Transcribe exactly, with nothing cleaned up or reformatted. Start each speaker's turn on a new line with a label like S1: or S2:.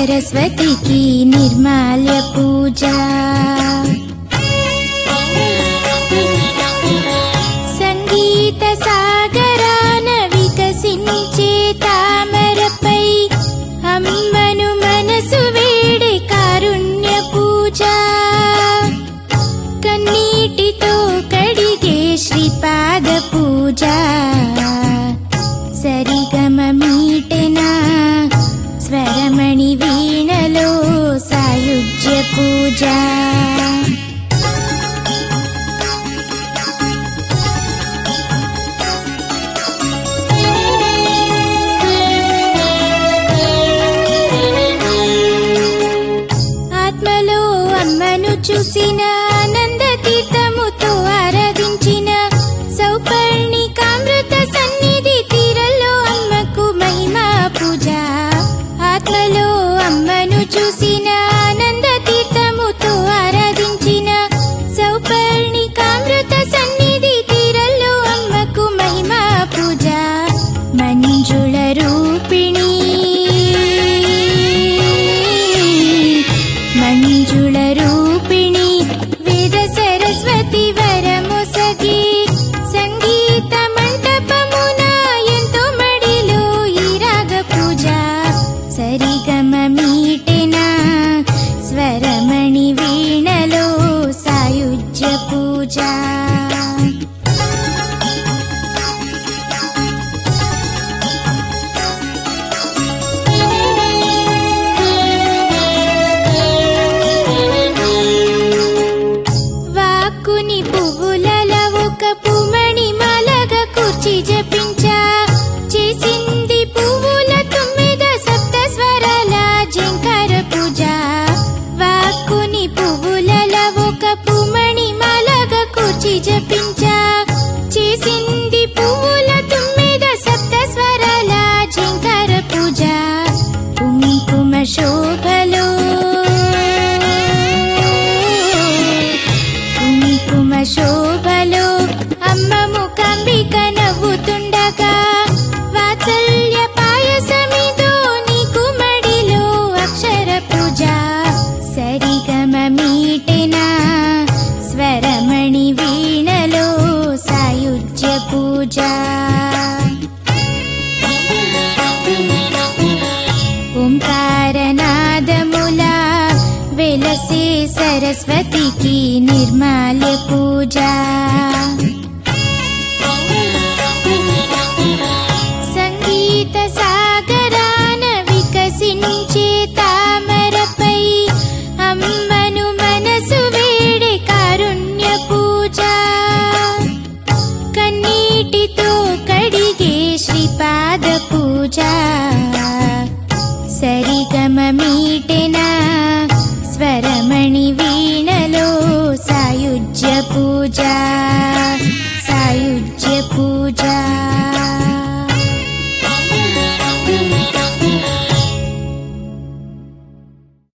S1: सरस्वतीकी निर्माल्य पूजा संगीत सागरान विकसिंचे तामरपै अम्मनु मनसु वेडे कारुण्य पूजा कन्नीटितो कडिगे श्रीपाद पूजा सरिगम मीटेना स्वरमणि वीणलो सायुज्य पूजा आत्मलो अम्मनु चूसिन आनंद तीर्थमुतो आराधिंचिन सौपर्णिकामृत सन्निधि तीरलो अम्मकु महिमा पूजा आत्मलो अम्मनु चूसिन आनंद तीर्थमुतो आराधिंचिन सौपर्णिकामृत सन्निधि तीरलो अम्मकु महिमा पूजा मंजुळ रूपिणी मंजुळ रूपिणी वेद सरस्वती वरमोसगी संगीत मंडपमुना ఎంతో మడిలో ఈ రాగ పూజ సరిగమ మీటెనా స్వరమణి వీణలో సాయుజ్య పూజ వాక్కుని పువ్వులలో ఒక పూమణి మాలగా కూర్చి జపించా చేసింది పువ్వుల తొమ్మిద సప్త స్వరాల జంకార పూజ వాక్కుని పువ్వులలో ఒక పూమణి మాలగా కూర్చి జపించా చేసింది పువ్వుల తొమ్మిద సప్త స్వరాల జంకార పూజ కుంకుమ శోభలో కుంకుమ శోభలో అమ్మ ముఖంబిక నవ్వుతుండగా వాత్సల్య పాయసమిదో నీకు మడిలో అక్షర పూజ సరిగమ మీటెనా స్వరమణి వీణలో సాయుజ్య పూజ ఓంకారనాదములా వెలసే सरस्वतीकी निर्माल्य पूजा संगीत सागरान विकसिंचे तामरपै अम्मनु मनसु वेडे कारुण्य पूजा कन्नीटितो कडिगे श्रीपाद पूजा सरिगम मीटेना स्वरमणि